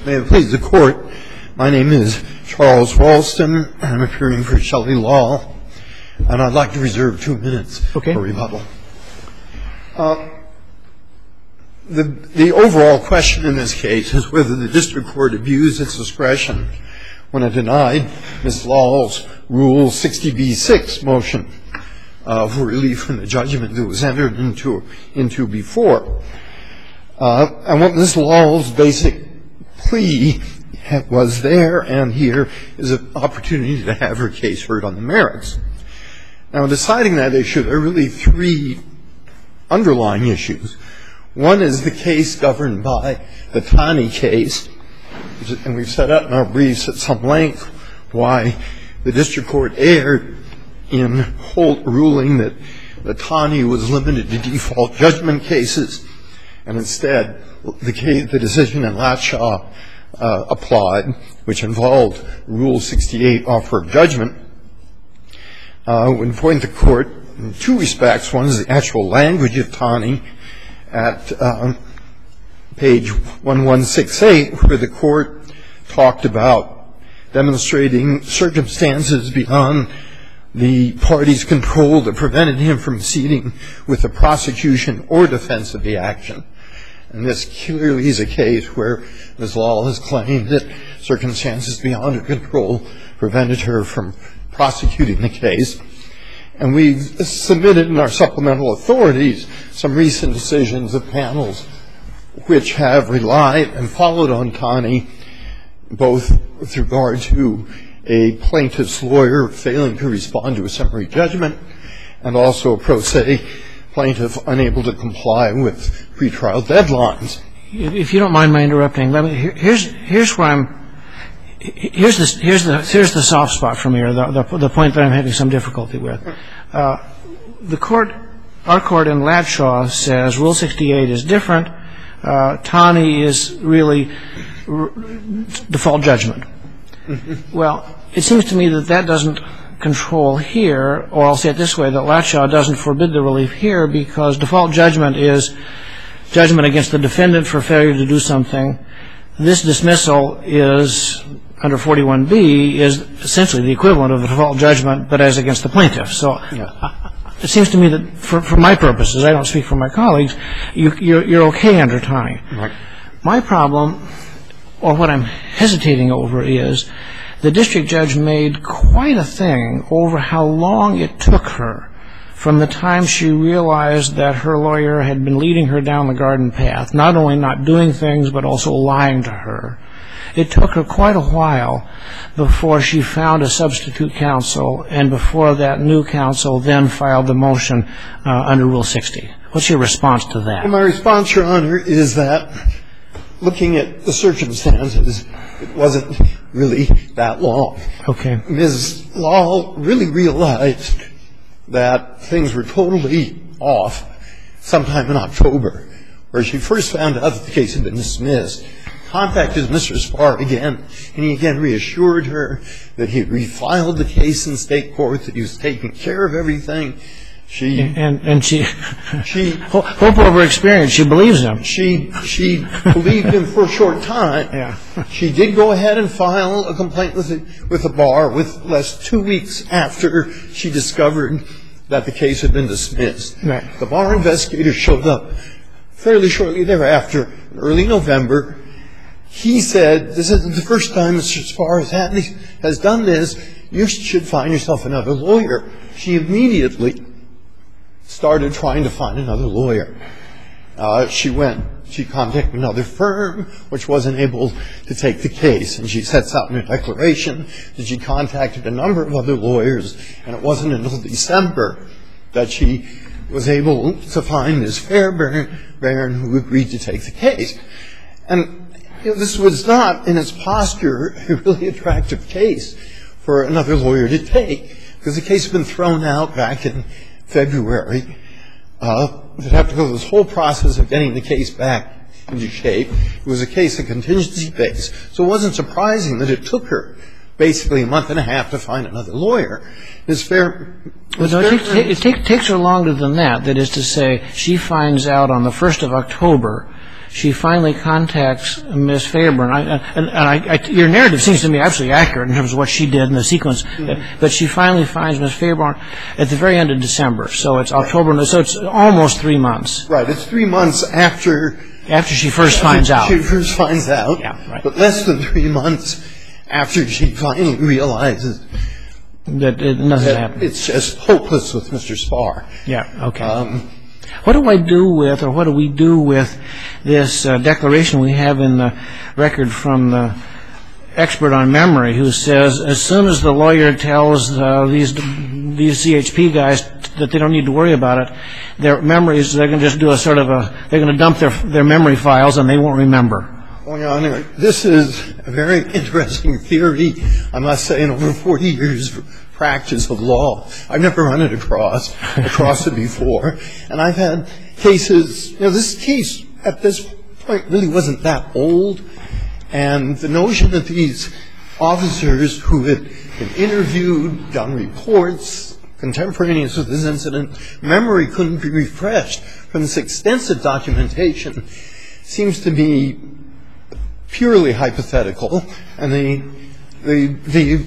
May it please the Court, my name is Charles Ralston. I'm appearing for Shelley Law, and I'd like to reserve 2 minutes for rebuttal. The overall question in this case is whether the district court abused its discretion when it denied Ms. Law's Rule 60b-6 motion for relief from the judgment that was entered into before. And what Ms. Law's basic plea was there and here is an opportunity to have her case heard on the merits. Now, in deciding that issue, there are really three underlying issues. One is the case governed by the Taney case, and we've set out in our briefs at some length why the district court erred in ruling that the Taney was limited to default judgment cases, and instead the decision in Latshaw applied, which involved Rule 68 offer of judgment. Would point the Court in two respects. One is the actual language of Taney at page 1168, where the Court talked about demonstrating circumstances beyond the party's control that prevented him from proceeding with the prosecution or defense of the action. And this clearly is a case where Ms. Law has claimed that circumstances beyond her control prevented her from prosecuting the case. And we've submitted in our supplemental authorities some recent decisions of panels which have relied and followed on Taney, both with regard to a plaintiff's lawyer failing to respond to a summary judgment and also a pro se plaintiff unable to comply with pretrial deadlines. If you don't mind my interrupting, here's where here's the soft spot for me, or the point that I'm having some difficulty with. Our court in Latshaw says Rule 68 is different. Taney is really default judgment. Well, it seems to me that doesn't control here, or I'll say it this way, that Latshaw doesn't forbid the relief here because default judgment is judgment against the defendant for failure to do something. This dismissal is, under 41B, is essentially the equivalent of the default judgment, but as against the plaintiff. So it seems to me that for my purposes, I don't speak for my colleagues, you're okay under Taney. Right. My problem, or what I'm hesitating over, is the district judge made quite a thing over how long it took her from the time she realized that her lawyer had been leading her down the garden path, not only not doing things but also lying to her. It took her quite a while before she found a substitute counsel, and before that new counsel then filed the motion under Rule 60. What's your response to that? Well, my response, Your Honor, is that looking at the circumstances, it wasn't really that long. Okay. Ms. Law really realized that things were totally off sometime in October, where she first found out that the case had been dismissed, contacted Mr. Spar again, and he again reassured her that he had refiled the case in state court, that he was taking care of everything. She hope over experience. She believes him. She believed him for a short time. Yeah. She did go ahead and file a complaint with the bar with less 2 weeks after she discovered that the case had been dismissed. Right. The bar investigator showed up fairly shortly thereafter, in early November. He said, "This isn't the first time Mr. Spar has done this. You should find yourself another lawyer." She immediately started trying to find another lawyer. She contacted another firm, which wasn't able to take the case, and she sets out in her declaration that she contacted a number of other lawyers, and it wasn't until December that she was able to find Ms. Fairbairn, who agreed to take the case. And this was not, in its posture, a really attractive case for another lawyer to take, because the case had been thrown out back in February. They'd have to go through this whole process of getting the case back into shape. It was a case of contingency base. So it wasn't surprising that it took her basically a month and a half to find another lawyer. It takes her longer than that. That is to say, she finds out on the 1st of October she finally contacts Ms. Faber. And your narrative seems to me absolutely accurate in terms of what she did in the sequence. But she finally finds Ms. Faber at the very end of December. So it's October. So it's almost 3 months. Right. It's 3 months after she first finds out. She first finds out. Yeah, right. But less than 3 months after she finally realizes that nothing happened. It's just hopeless with Mr. Spar. Yeah, okay. What do we do with this declaration we have in the record from the expert on memory who says as soon as the lawyer tells these CHP guys that they don't need to worry about it, their memories, they're going to just do they're going to dump their memory files and they won't remember? Well, Your Honor, this is a very interesting theory, I must say, in over 40 years of practice of law. I've never run it across it before. And I've had cases, this case at this point really wasn't that old. And the notion that these officers who had been interviewed, done reports, contemporaneous with this incident, memory couldn't be refreshed from this extensive documentation seems to be purely hypothetical, and the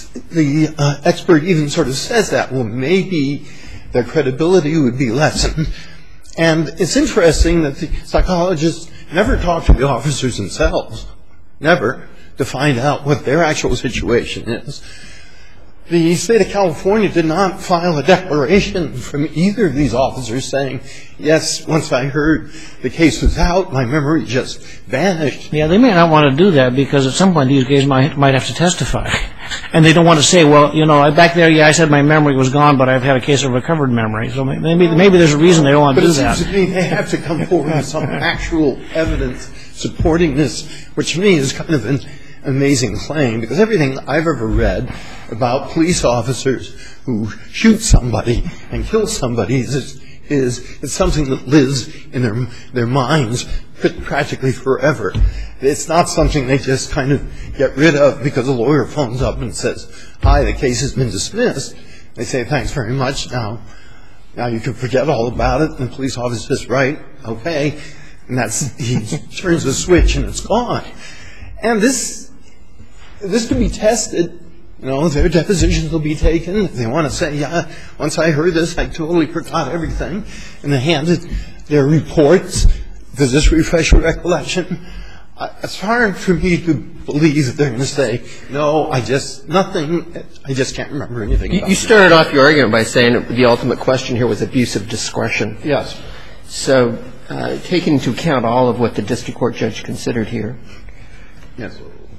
expert even sort of says that, well, maybe their credibility would be lessened. And it's interesting that the psychologists never talk to the officers themselves, never, to find out what their actual situation is. The state of California did not file a declaration from either of these officers saying, yes, once I heard the case was out, my memory just vanished. Yeah, they may not want to do that because at some point these guys might have to testify. And they don't want to say, well, back there, I said my memory was gone, but I've had a case of recovered memory. So maybe there's a reason they don't want to do that. But it seems to me they have to come forward with some actual evidence supporting this, which to me is kind of an amazing claim, because everything I've ever read about police officers who shoot somebody and kill somebody is something that lives in their minds practically forever. It's not something they just kind of get rid of because a lawyer phones up and says, hi, the case has been dismissed. They say, thanks very much. Now you can forget all about it. And the police officer says, right, okay. And he turns the switch and it's gone. And this can be tested. Their depositions will be taken. If they want to say, yeah, once I heard this, I totally forgot everything. And they handed their reports. Does this refresh your recollection? It's hard for me to believe that they're going to say, no, nothing. I just can't remember anything about it. You started off your argument by saying the ultimate question here was abuse of discretion. Yes. So taking into account all of what the district court judge considered here, yes.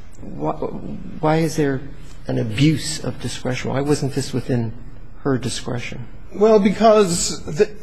Why is there an abuse of discretion? Why wasn't this within her discretion? Well, because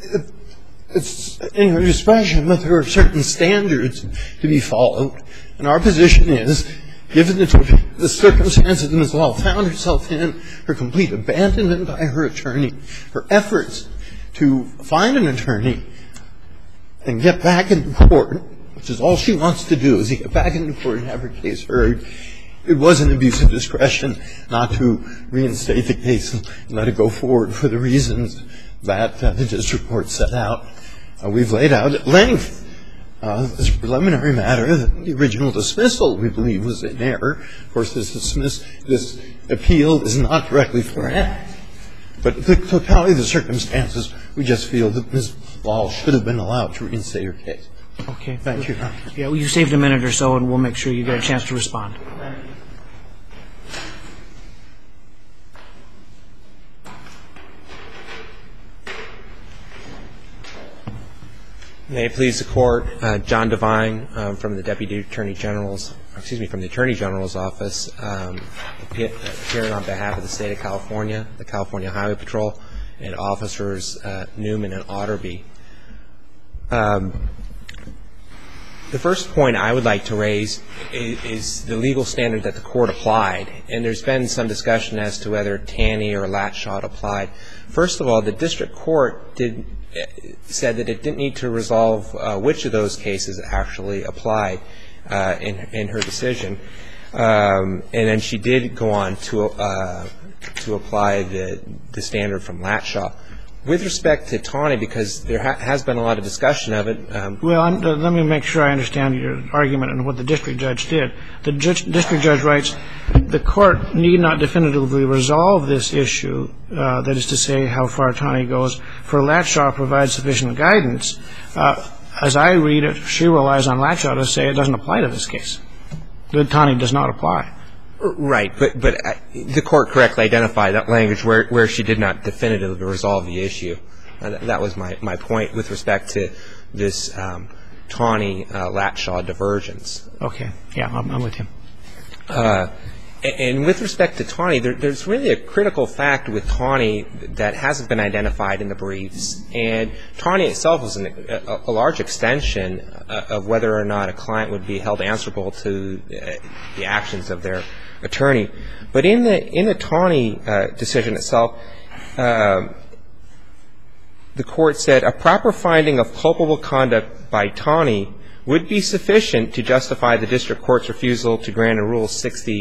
it's in her discretion, but there are certain standards to be followed. And our position is, given the circumstances Ms. Law found herself in, her complete abandonment by her attorney, her efforts to find an attorney and get back into court, which is all she wants to do, is to get back into court and have her case heard, it was an abuse of discretion not to reinstate the case and let it go forward for the reasons that the district court set out. We've laid out at length as a preliminary matter that the original dismissal, we believe, was in error. Of course, this appeal is not directly correct. But the totality of the circumstances, we just feel that Ms. Law should have been allowed to reinstate her case. Okay. Thank you. Yeah, well, you saved a minute or so, and we'll make sure you get a chance to respond. May it please the Court, John Devine from the Attorney General's office, appearing on behalf of the State of California, the California Highway Patrol, and Officers Newman and Otterby. The first point I would like to raise is the legal standard that the Court applied, and there's been some discussion as to whether Taney or Latschot applied. First of all, the district court said that it didn't need to resolve which of those cases actually applied in her decision, and then she did go on to apply the standard from Latschot. With respect to Taney, because there has been a lot of discussion of it. Well, let me make sure I understand your argument and what the district judge did. The district judge writes, the court need not definitively resolve this issue, that is to say how far Taney goes, for Latshaw provides sufficient guidance. As I read it, she relies on Latshaw to say it doesn't apply to this case. That Taney does not apply. Right, but the court correctly identified that language where she did not definitively resolve the issue. That was my point with respect to this Taney-Latshaw divergence. Okay. Yeah, I'm with you. And with respect to Taney, there's really a critical fact with Taney that hasn't been identified in the briefs. And Taney itself was a large extension of whether or not a client would be held answerable to the actions of their attorney. But in the Taney decision itself, the court said a proper finding of culpable conduct by Taney would be sufficient to justify the district court's refusal to grant a Rule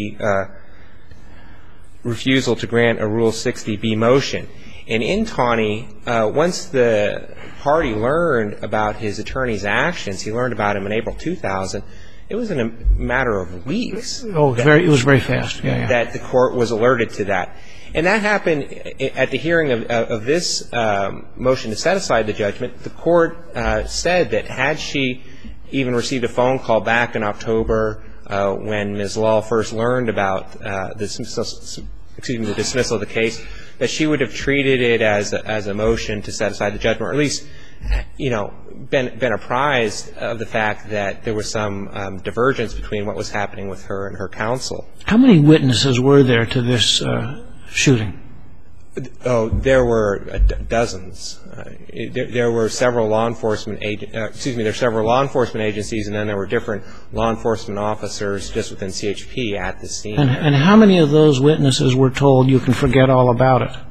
60B motion. And in Taney, once the party learned about his attorney's actions, he learned about him in April 2000. It was in a matter of weeks. Oh, it was very fast. Yeah. That the court was alerted to that. And that happened at the hearing of this motion to set aside the judgment. The court said that had she even received a phone call back in October when Ms. Law first learned about the dismissal of the case, that she would have treated it as a motion to set aside the judgment, or at least, been apprised of the fact that there was some divergence between what was happening with her and her counsel. How many witnesses were there to this shooting? Oh, there were dozens. There were several law enforcement agencies, and then there were different law enforcement officers just within CHP at the scene. And how many of those witnesses were told you can forget all about it?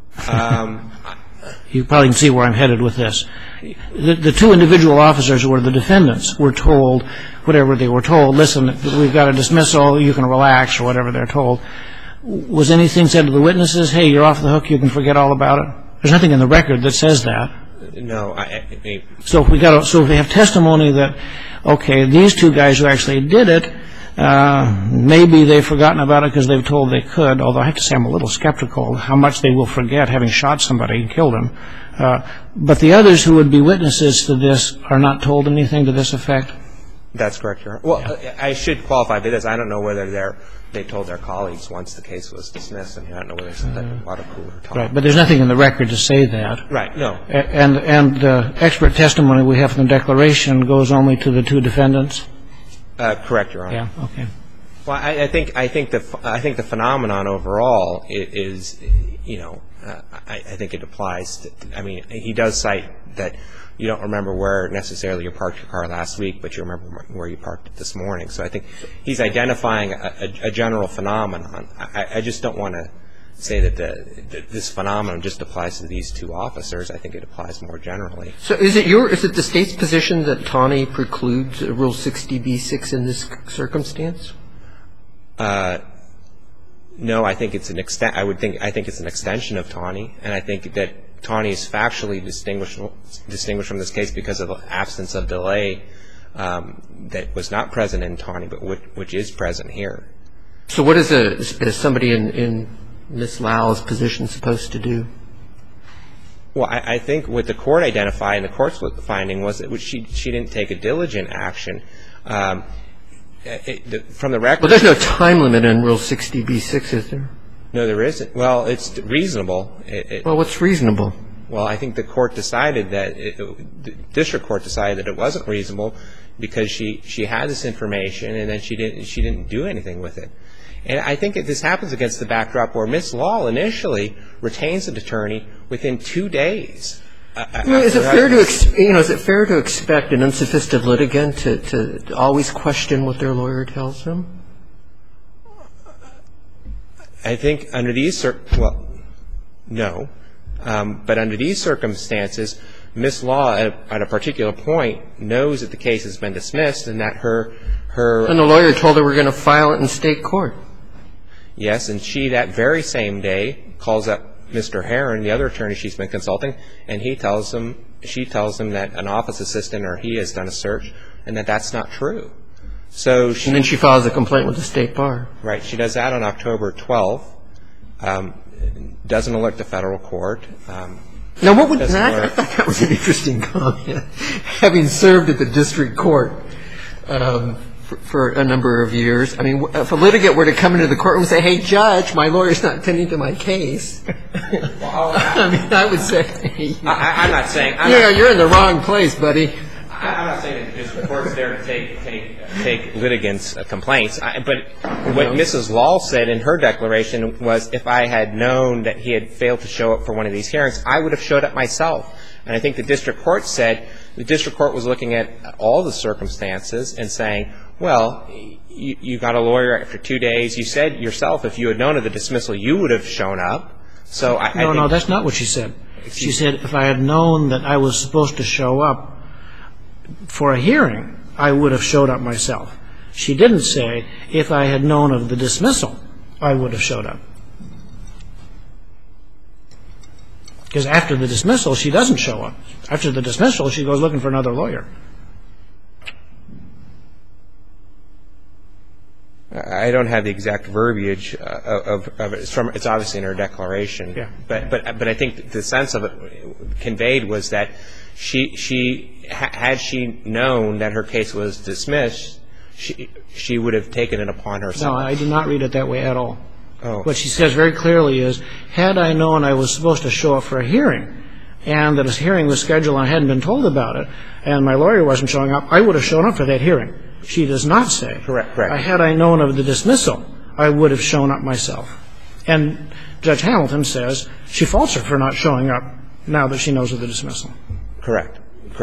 You probably can see where I'm headed with this. The two individual officers who were the defendants were told whatever they were told. Listen, we've got a dismissal, you can relax, or whatever they're told. Was anything said to the witnesses, hey, you're off the hook, you can forget all about it? There's nothing in the record that says that. No. So if we have testimony that, okay, these two guys who actually did it, maybe they've forgotten about it because they've told they could, although I have to say I'm a little skeptical how much they will forget having shot somebody and killed him. But the others who would be witnesses to this are not told anything to this effect? That's correct, Your Honor. Well, yeah. I should qualify by this. I don't know whether they told their colleagues once the case was dismissed, and I don't know whether there's some type of water cooler talk. Right, but there's nothing in the record to say that. Right, no. And the expert testimony we have from the declaration goes only to the two defendants? Correct, Your Honor. Yeah, okay. Well, I think the phenomenon overall is, I think it applies to, he does cite that you don't remember where necessarily you parked your car last week, but you remember where you parked it this morning. So I think he's identifying a general phenomenon. I just don't want to say that this phenomenon just applies to these two officers. I think it applies more generally. So is it the State's position that Taney precludes Rule 60b-6 in this circumstance? No, I think it's an extension of Taney, and I think that Taney is factually distinguished from this case because of the absence of delay that was not present in Taney, but which is present here. So what is somebody in Ms. Lau's position supposed to do? Well, I think what the court identified and the court's finding was that she didn't take a diligent action. From the record. Well, there's no time limit in Rule 60b-6, is there? No, there isn't. Well, it's reasonable. Well, what's reasonable? Well, I think the court decided that the district court decided that it wasn't reasonable because she had this information and then she didn't do anything with it. And I think this happens against the backdrop where Ms. Law initially retains an attorney within 2 days. Is it fair to expect an unsophisticated litigant to always question what their lawyer tells them? I think under these no. But under these circumstances, Ms. Law at a particular point knows that the case has been dismissed and that her And the lawyer told her we're going to file it in state court. Yes, and she that very same day calls up Mr. Heron, the other attorney she's been consulting, and she tells him that an office assistant or he has done a search and that that's not true. So and then she files a complaint with the State Bar. Right. She does that on October 12th. Doesn't alert the federal court. Now, what would that? I thought that was an interesting comment. Having served at the district court for a number of years, I mean, if a litigant were to come into the courtroom and say, "Hey, judge, my lawyer's not attending to my case," I mean, I would say, I'm not saying. You're in the wrong place, buddy. I'm not saying that the district court's there to take litigants' complaints. But what Mrs. Law said in her declaration was, if I had known that he had failed to show up for one of these hearings, I would have showed up myself. And I think the district court said the district court was looking at all the circumstances and saying, well, you got a lawyer after 2 days. You said yourself if you had known of the dismissal, you would have shown up. So I think No, that's not what she said. She said if I had known that I was supposed to show up for a hearing, I would have showed up myself. She didn't say if I had known of the dismissal, I would have showed up. Because after the dismissal, she doesn't show up. After the dismissal, she goes looking for another lawyer. I don't have the exact verbiage of it. It's obviously in her declaration. Yeah. But I think the sense of it conveyed was that had she known that her case was dismissed, she would have taken it upon herself. No, I do not read it that way at all. Oh. What she says very clearly is, had I known I was supposed to show up for a hearing and that a hearing was scheduled and I hadn't been told about it and my lawyer wasn't showing up, I would have shown up for that hearing. She does not say, Correct. Had I known of the dismissal, I would have shown up myself. And Judge Hamilton says she faults her for not showing up now that she knows of the dismissal. Correct.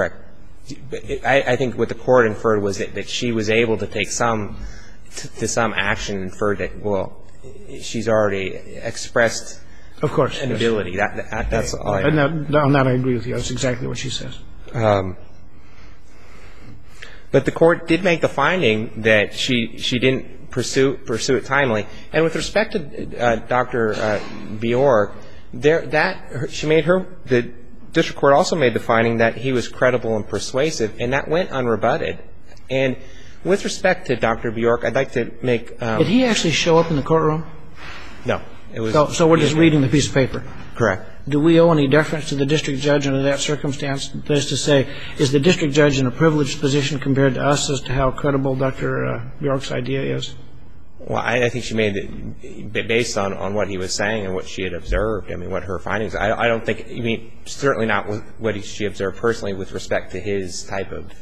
I think what the court inferred was that she was able to take some action, inferred that, well, she's already expressed Of course. an ability. That's all I And on that I agree with you. That's exactly what she says. But the court did make the finding that she didn't pursue it timely. And with respect to Dr. Bjork, the district court also made the finding that he was credible and persuasive, and that went unrebutted. And with respect to Dr. Bjork, I'd like to make Did he actually show up in the courtroom? No. It was So we're just reading the piece of paper. Correct. Do we owe any deference to the district judge under that circumstance? That is to say, is the district judge in a privileged position compared to us as to how credible Dr. Bjork's idea is? Well, I think she made it based on what he was saying and what she had observed. I mean, what her findings. I don't think. I mean, certainly not what she observed personally with respect to his type of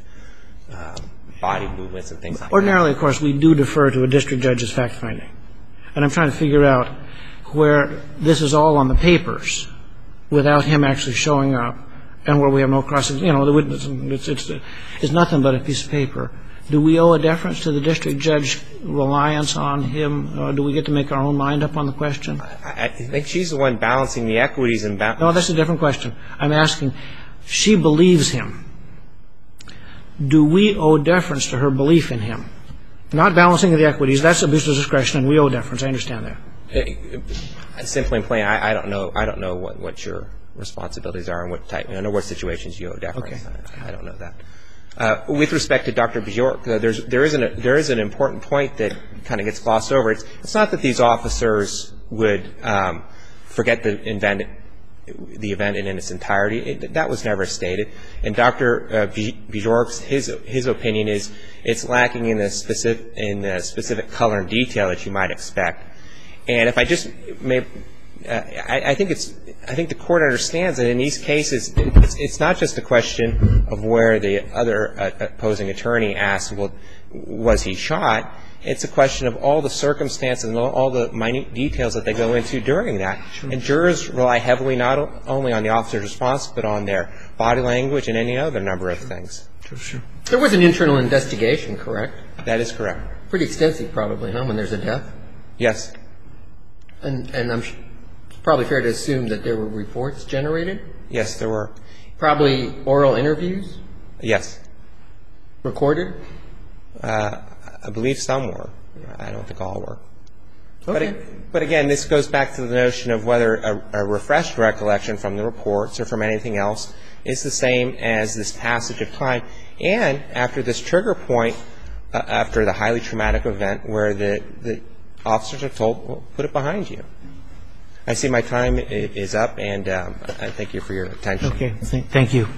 body movements and things like that. Ordinarily, of course, we do defer to a district judge's fact finding, and I'm trying to figure out where this is all on the papers without him actually showing up, and where we have no crossing. You know, the witness. It's nothing but a piece of paper. Do we owe a deference to the district judge's reliance on him? Do we get to make our own mind up on the question? I think she's the one balancing the equities and No, that's a different question. I'm asking, she believes him. Do we owe deference to her belief in him? Not balancing the equities. That's abuse of discretion, and we owe deference. I understand that. Simply and plain, I don't know. I don't know what your responsibilities are and what type. I know what situations you owe deference. Okay. I don't know that. With respect to Dr. Bjork, there is an important point that kind of gets glossed over. It's not that these officers would forget the event in its entirety. That was never stated. And Dr. Bjork's his opinion is it's lacking in the specific color and detail that you might expect. And if I just may. I think the court understands that in these cases, it's not just a question of where the other opposing attorney asks, well, was he shot? It's a question of all the circumstances and all the minute details that they go into during that. Sure. And jurors rely heavily not only on the officer's response, but on their body language and any other number of things. Sure. There was an internal investigation, correct? That is correct. Pretty extensive, probably, huh, when there's a death? Yes. And I'm probably fair to assume that there were reports generated? Yes, there were. Probably oral interviews? Yes. Recorded? I believe some were. I don't think all were. But again, this goes back to the notion of whether a refreshed recollection from the reports or from anything else is the same as this passage of time. And after this trigger point, after the highly traumatic event where the officers are told, well, put it behind you. I see my time is up, and I thank you for your attention. Okay. Thank you.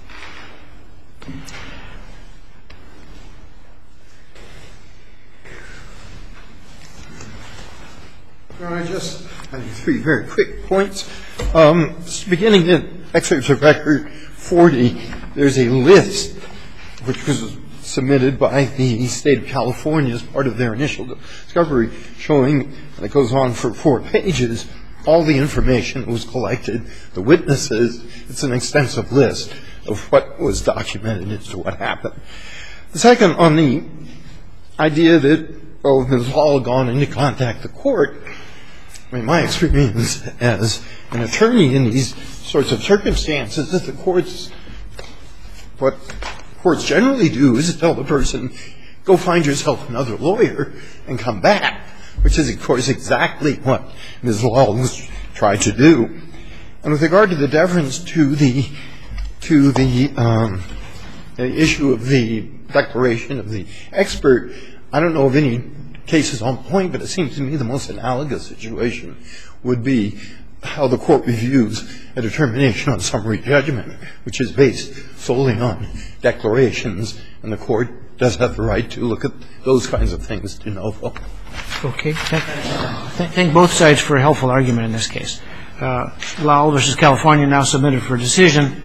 I just have 3 very quick points. Beginning in excerpts of Record 40, there's a list which was submitted by the State of California as part of their initial discovery, showing, and it goes on for 4 pages, all the information that was collected, the witnesses. It's an extensive list of what was documented as to what happened. The second, on the idea that, well, Ms. Hall had gone in to contact the court, I mean, my experience as an attorney in these sorts of circumstances is what courts generally do is tell the person, go find yourself another lawyer and come back, which is, of course, exactly what Ms. Lawless tried to do. And with regard to the deference to the issue of the declaration of the expert, I don't know of any cases on point, but it seems to me the most analogous situation would be how the court reviews a determination on summary judgment, which is based solely on declarations, and the court does have the right to look at those kinds of things de novo. Okay. Thank both sides for a helpful argument in this case. Lowell v. California now submitted for decision.